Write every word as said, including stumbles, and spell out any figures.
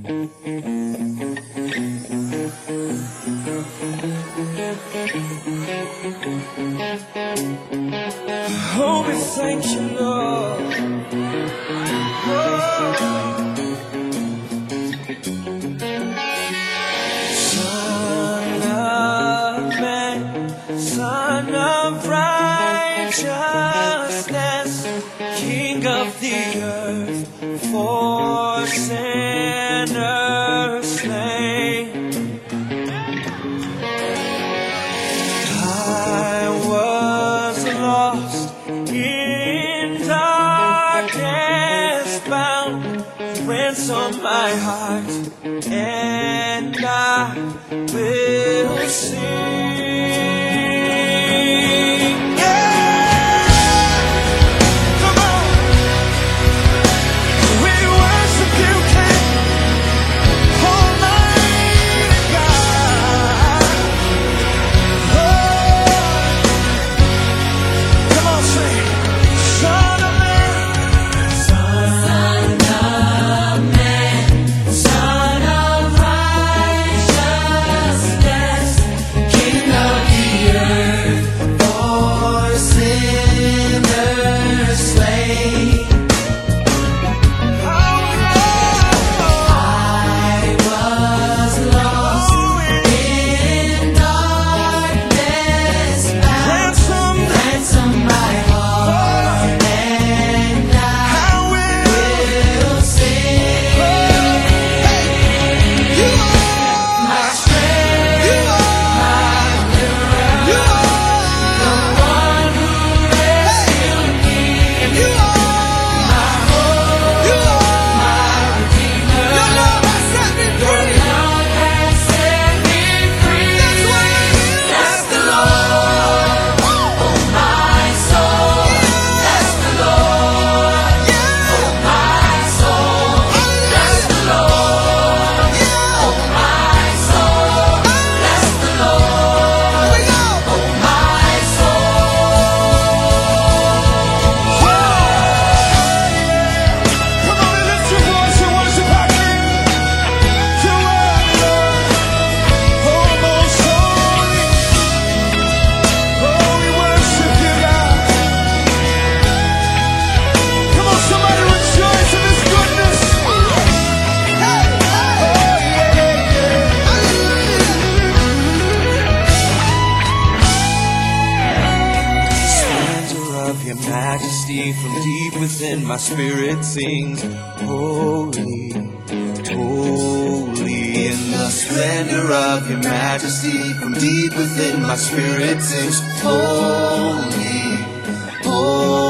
Oh, we thank you, Lord. Oh. Son of man, Son of righteousness, King of the earth, for sinners slain. I was lost in darkness bound, ransom my heart, and I will sing. Yeah! Come on! We worship you, King, Almighty God. Oh! Come on, sing. Son of man, Son of man, Son of righteousness, King of the earth, for sinners slain. I was lost in darkness bound, ransom my heart, and I will sing. You are my strength, you are my deliverer, the one who rescued me. You are my hope, you are my redeemer. Your love has set me free. Your love has set me free. That's the Lord. Oh, my soul. That's the Lord. Oh, my soul. That's the Lord. Oh, my soul. That's the Lord. Oh, my soul. Come on and lift your voice and worship our King. You are Lord. Oh, most holy. Oh, we worship you, God. Come on, somebody rejoice in His goodness. Hey, hey. Oh, yeah, yeah. Splendor of your majesty, from deep within my spirit sings, holy, holy. In the splendor of your majesty, from deep within my spirit sings, holy, holy.